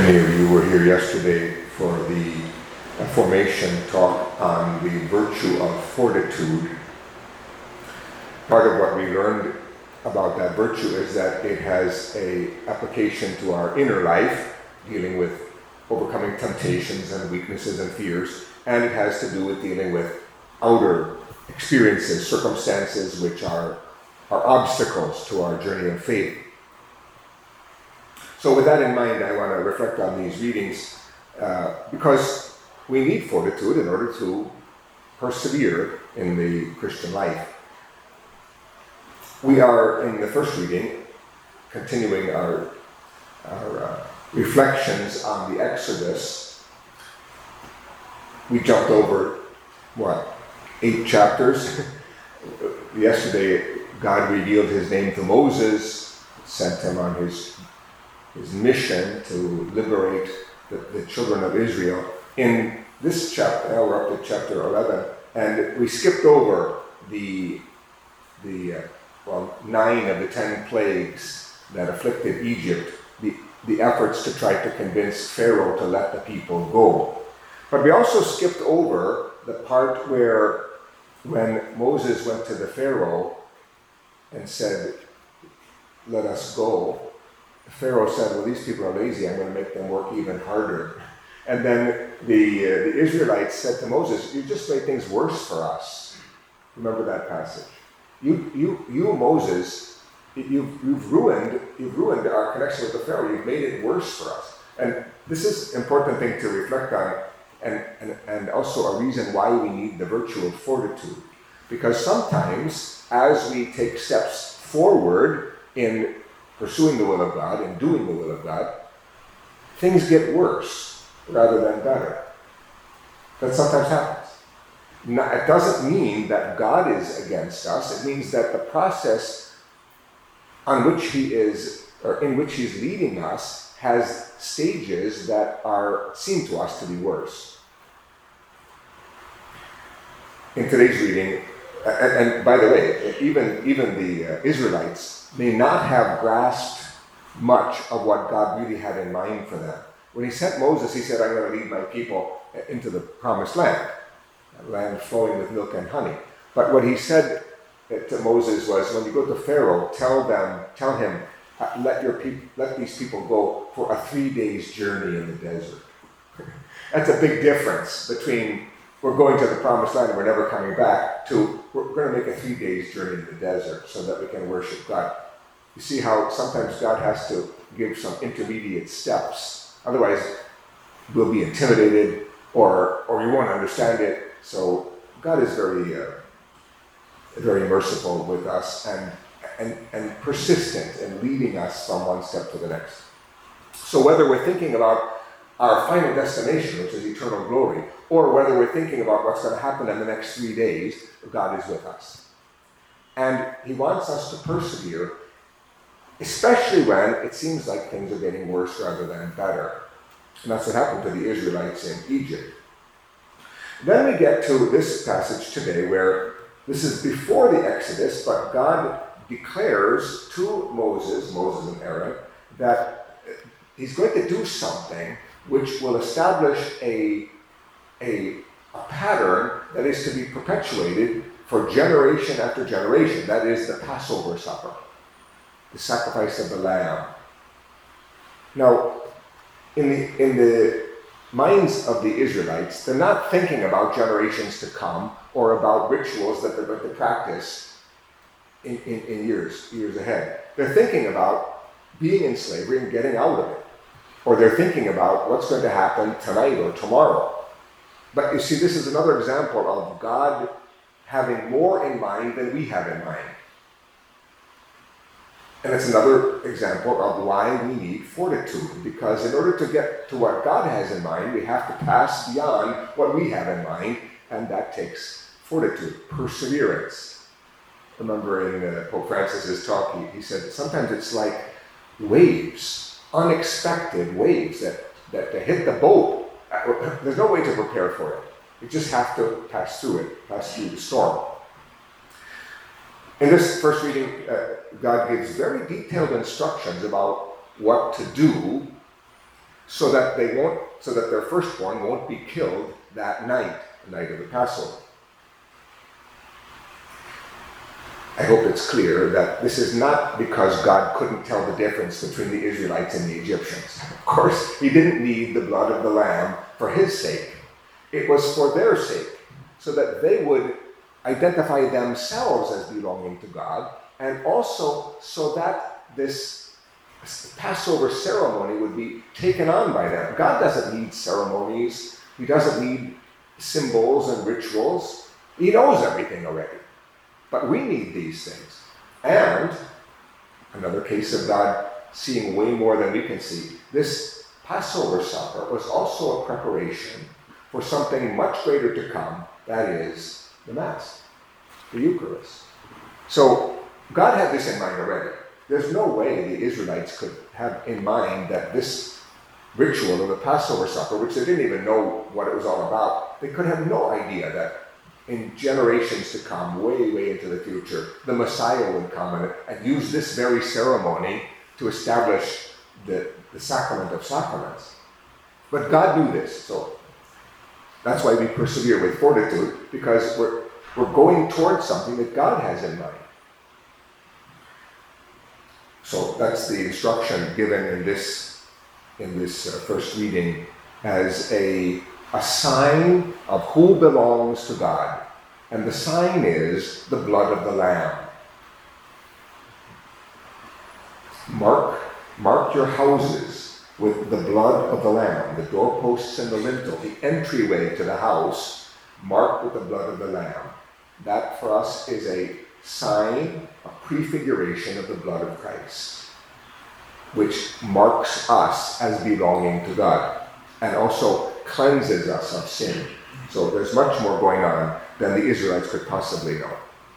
Many of you were here yesterday for the formation talk on the virtue of fortitude. Part of what we learned about that virtue is that it has an application to our inner life, dealing with overcoming temptations and weaknesses and fears, and it has to do with dealing with outer experiences, circumstances which are obstacles to our journey of faith. So with that in mind, I want to reflect on these readings because we need fortitude in order to persevere in the Christian life. We are, in the first reading, continuing our reflections on the Exodus. We jumped over, 8 chapters? Yesterday, God revealed his name to Moses, sent him on his mission to liberate the children of Israel. In this chapter, now we're up to chapter 11, and we skipped over the 9 of the 10 plagues that afflicted Egypt, the efforts to try to convince Pharaoh to let the people go. But we also skipped over the part where when Moses went to the Pharaoh and said, "Let us go," Pharaoh said, "Well, these people are lazy, I'm going to make them work even harder." And then the Israelites said to Moses, "You just made things worse for us." Remember that passage. You Moses, you've ruined our connection with the Pharaoh. You've made it worse for us. And this is an important thing to reflect on, and also a reason why we need the virtue of fortitude. Because sometimes, as we take steps forward in pursuing the will of God and doing the will of God, things get worse rather than better. That sometimes happens. Now, it doesn't mean that God is against us. It means that the process in which He's leading us has stages that seem to us to be worse. In today's reading, and by the way, even the Israelites may not have grasped much of what God really had in mind for them. When he sent Moses, he said, "I'm going to lead my people into the promised land, a land flowing with milk and honey." But what he said to Moses was, when you go to Pharaoh, tell him, let these people go for a 3 days journey in the desert. That's a big difference between we're going to the promised land and we're never coming back to we're going to make a 3 days journey in the desert so that we can worship God. You see how sometimes God has to give some intermediate steps. Otherwise, we'll be intimidated or we won't understand it. So God is very merciful with us and persistent in leading us from one step to the next. So whether we're thinking about our final destination, which is eternal glory, or whether we're thinking about what's going to happen in the next 3 days, God is with us. And he wants us to persevere, especially when it seems like things are getting worse rather than better. And that's what happened to the Israelites in Egypt. Then we get to this passage today where this is before the Exodus, but God declares to Moses and Aaron, that he's going to do something which will establish a pattern that is to be perpetuated for generation after generation. That is the Passover supper, the sacrifice of the lamb. Now, in the minds of the Israelites, they're not thinking about generations to come or about rituals that they're going to practice in years ahead. They're thinking about being in slavery and getting out of it. Or they're thinking about what's going to happen tonight or tomorrow. But you see, this is another example of God having more in mind than we have in mind. And it's another example of why we need fortitude. Because in order to get to what God has in mind, we have to pass beyond what we have in mind. And that takes fortitude, perseverance. Remember in Pope Francis's talk, he said that sometimes it's like waves. Unexpected waves that hit the boat. There's no way to prepare for it. You just have to pass through the storm. In this first reading, God gives very detailed instructions about what to do so that their firstborn won't be killed that night, the night of the Passover. I hope it's clear that this is not because God couldn't tell the difference between the Israelites and the Egyptians. Of course, he didn't need the blood of the lamb for his sake. It was for their sake, so that they would identify themselves as belonging to God, and also so that this Passover ceremony would be taken on by them. God doesn't need ceremonies. He doesn't need symbols and rituals. He knows everything already. But we need these things. And another case of God seeing way more than we can see. This Passover supper was also a preparation for something much greater to come, that is the Mass, the Eucharist. So God had this in mind already. There's no way the Israelites could have in mind that this ritual of the Passover supper, which they didn't even know what it was all about, they could have no idea that in generations to come, way, way into the future, the Messiah would come and use this very ceremony to establish the sacrament of sacraments. But God knew this, so that's why we persevere with fortitude, because we're going towards something that God has in mind. So that's the instruction given in this first reading as a sign of who belongs to God. And the sign is the blood of the Lamb. Mark your houses with the blood of the Lamb, the doorposts and the lintel, the entryway to the house, marked with the blood of the Lamb. That for us is a sign, a prefiguration of the blood of Christ, which marks us as belonging to God and also cleanses us of sin. So there's much more going on than the Israelites could possibly know.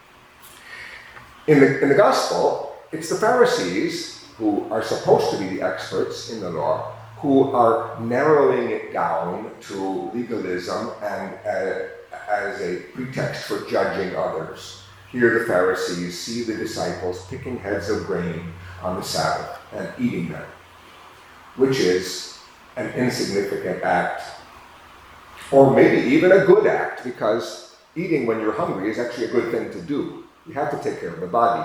In the Gospel, it's the Pharisees, who are supposed to be the experts in the law, who are narrowing it down to legalism and as a pretext for judging others. Here the Pharisees see the disciples picking heads of grain on the Sabbath and eating them, which is an insignificant act, or maybe even a good act, because eating when you're hungry is actually a good thing to do. You have to take care of the body.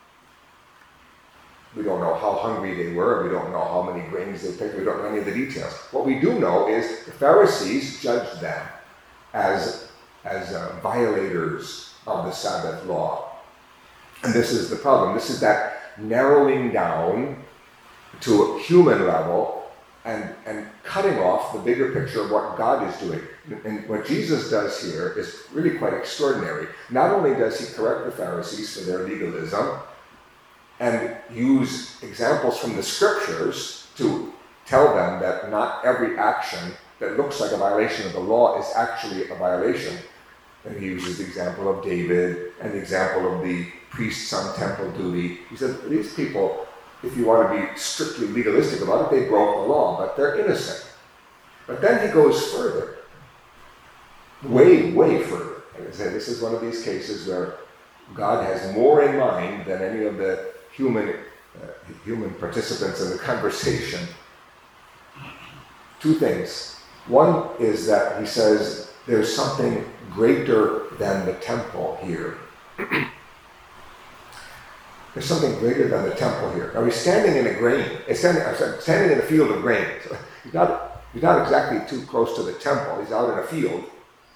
We don't know how hungry they were. We don't know how many grains they picked. We don't know any of the details. What we do know is the Pharisees judged them as violators of the Sabbath law. And this is the problem. This is that narrowing down to a human level and cutting off the bigger picture of what God is doing. And what Jesus does here is really quite extraordinary. Not only does he correct the Pharisees for their legalism and use examples from the scriptures to tell them that not every action that looks like a violation of the law is actually a violation. And he uses the example of David and the example of the priests on temple duty. He said, these people, if you want to be strictly legalistic about it, they broke the law, but they're innocent. But then he goes further, way, way further. And he said, this is one of these cases where God has more in mind than any of the human participants in the conversation. Two things. One is that he says there's something greater than the temple here. There's something greater than the temple here. Now he's standing in standing in a field of grain. So he's not exactly too close to the temple. He's out in a field.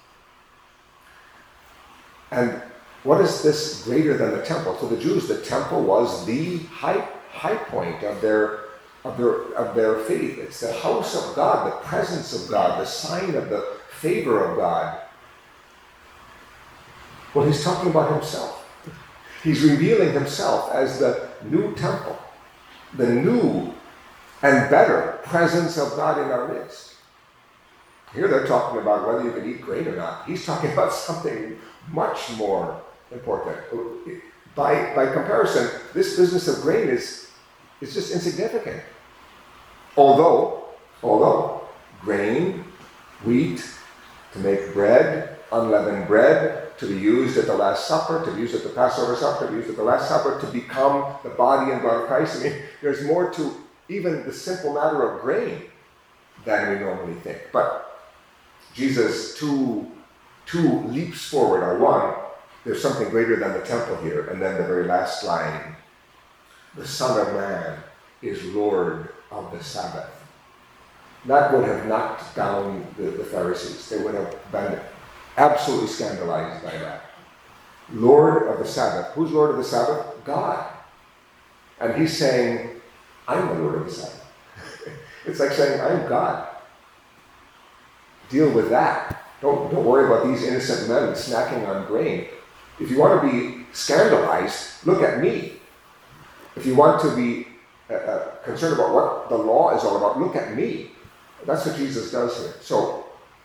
And what is this greater than the temple? To the Jews, the temple was the high point of their faith. It's the house of God, the presence of God, the sign of the favor of God. Well, he's talking about himself. He's revealing himself as the new temple, the new and better presence of God in our midst. Here they're talking about whether you can eat grain or not. He's talking about something much more important. By comparison, this business of grain is just insignificant. Although grain, wheat, to make bread, unleavened bread, to be used at the Last Supper, to be used at the Passover Supper, to be used at the Last Supper, to become the body and blood of Christ. I mean, there's more to even the simple matter of grain. than we normally think. But Jesus, two leaps forward are one, there's something greater than the temple here, and then the very last line, the Son of Man is Lord of the Sabbath. That would have knocked down the Pharisees. They would have been absolutely scandalized by that. Lord of the Sabbath. Who's Lord of the Sabbath? God. And he's saying, I'm the Lord of the Sabbath. It's like saying, I'm God. Deal with that. Don't worry about these innocent men snacking on grain. If you want to be scandalized, look at me. If you want to be concerned about what the law is all about, look at me. That's what Jesus does here. So,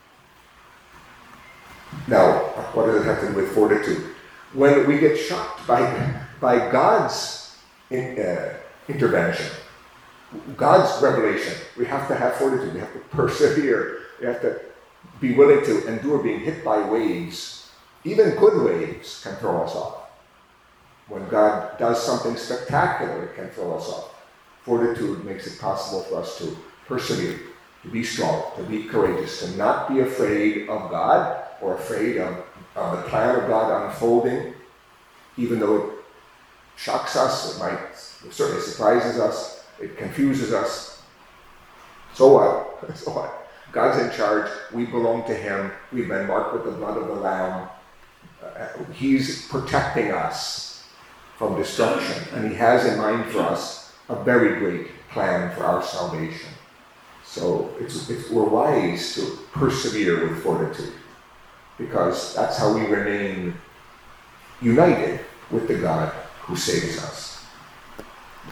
now, what does it have to do with fortitude? When we get shocked by God's intervention, God's revelation, we have to have fortitude. We have to persevere. We have to be willing to endure being hit by waves. Even good waves can throw us off. When God does something spectacular, it can throw us off. Fortitude makes it possible for us to persevere, to be strong, to be courageous, to not be afraid of God or afraid of the plan of God unfolding, even though it shocks us, it certainly surprises us, it confuses us. So what? So what? God's in charge. We belong to Him. We've been marked with the blood of the Lamb. He's protecting us from destruction, and He has in mind for us a very great plan for our salvation. So we're wise to persevere with fortitude, because that's how we remain united with the God who saves us.